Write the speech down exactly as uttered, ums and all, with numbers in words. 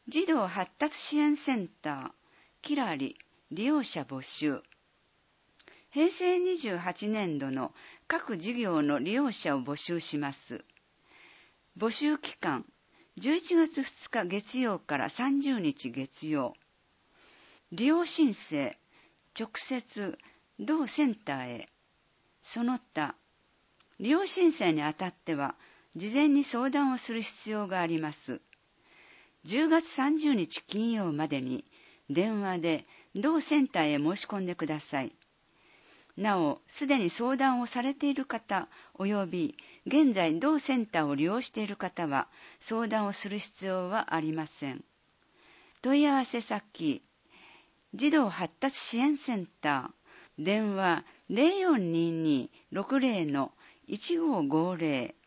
児童発達支援センターキラリ利用者募集。へいせいにじゅうはちねんどの各事業の利用者を募集します。募集期間じゅういちがつふつか月曜からさんじゅうにち月曜。利用申請直接同センターへ。その他利用申請にあたっては事前に相談をする必要があります。じゅうがつさんじゅうにち金曜までに電話で同センターへ申し込んでください。なお、すでに相談をされている方及び現在同センターを利用している方は相談をする必要はありません。問い合わせ先、児童発達支援センター、電話 ゼロよんにーにーろくゼロのいちごーごーゼロ